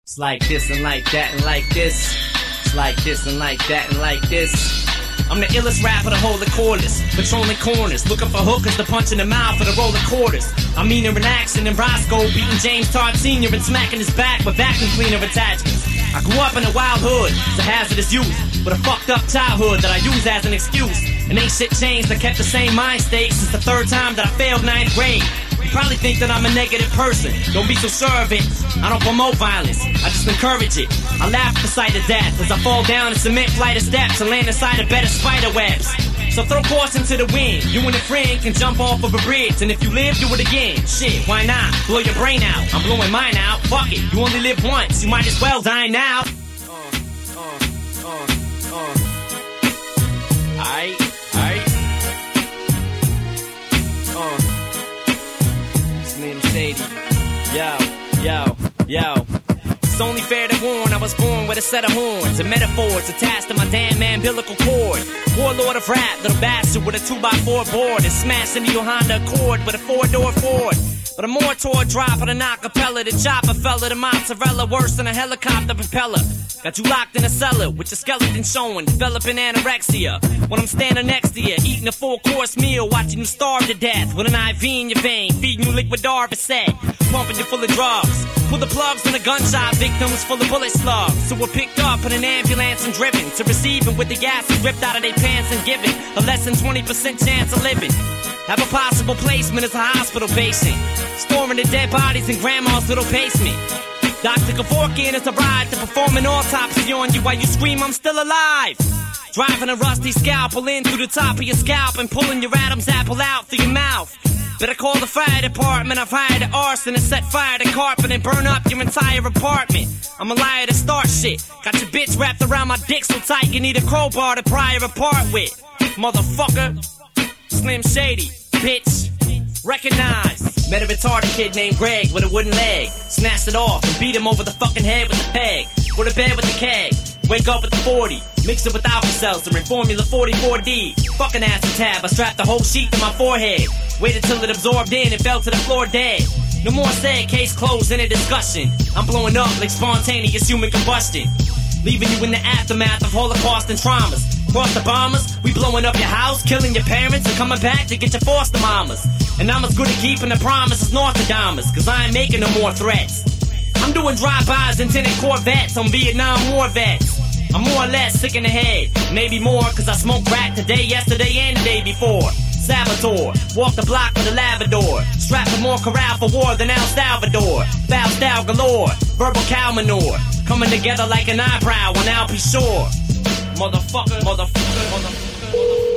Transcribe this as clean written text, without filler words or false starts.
It's like this and like that and like this. It's like this and like that and like this. I'm the illest rapper to hold the cordless, patrolling corners, looking for hookers to punch in the mouth for the roll of quarters. I'm meaner in action than Roscoe, beating James Tart Sr. and smacking his back with vacuum cleaner attachments. I grew up in a wild hood, it's a hazardous youth, with a fucked up childhood that I use as an excuse. And ain't shit changed, I kept the same mind state since the third time that I failed 9th grade. You probably think that I'm a negative person, don't be so sure of it. I don't promote violence, I just encourage it. I laugh at the sight of death as I fall down a cement flight of steps and land inside a bed of spider webs. So throw caution to the wind, you and a friend can jump off of a bridge, and if you live, do it again. Shit, why not? Blow your brain out, I'm blowing mine out. Fuck it, you only live once, you might as well die now. Slim Shady, yo. It's only fair to warn, I was born with a set of horns and metaphors attached to my damn umbilical cord. Warlord of rap, little bastard with a 2x4 board and smash into your Honda Accord with a 4-door Ford. But a mortar drop on an acapella, the chopper fella, the mozzarella worse than a helicopter propeller. Got you locked in a cellar with your skeleton showing, developing anorexia. When I'm standing next to you, eating a full-course meal, watching you starve to death with an IV in your vein, feeding you liquid Darvocet, pumping you full of drugs. Pull the plugs on the gunshot victims full of bullet slugs, who were picked up in an ambulance and driven to receiving with the gas ripped out of their pants and given a less than 20% chance of living. Have a possible placement as a hospital patient, storing the dead bodies in grandma's little basement. Dr. Kevorkian is a ride to perform an autopsy on you while you scream, I'm still alive. Driving a rusty scalpel in through the top of your scalp and pulling your Adam's apple out through your mouth. Better call the fire department, I've hired an arson and set fire to carpet and burn up your entire apartment. I'm a liar to start shit. Got your bitch wrapped around my dick so tight you need a crowbar to pry her apart with. Motherfucker. Slim Shady, bitch. Recognize. Met a retarded kid named Greg with a wooden leg. Snatched it off and beat him over the fucking head with a peg. Go to bed with the keg. Wake up with the 40. Mix it with Alka-Seltzer and Formula 44D. Fucking acetab, I strapped the whole sheet to my forehead. Waited till it absorbed in and fell to the floor dead. No more said, case closed, in a discussion. I'm blowing up like spontaneous human combustion. Leaving you in the aftermath of Holocaust and traumas. Cross the bombers, we blowing up your house, killing your parents, and coming back to get your foster mamas. And I'm as good at keeping the promise as Nostradamus, cause I ain't making no more threats. I'm doing drive-bys and tinted Corvettes on Vietnam War vets. I'm more or less sick in the head, maybe more, cause I smoked crack today, yesterday, and the day before. Saboteur, walk the block with a Labrador, strapped to more corral for war than El Salvador. Foul style galore, verbal cow manure, coming together like an eyebrow on Al P. Shore. Motherfucker.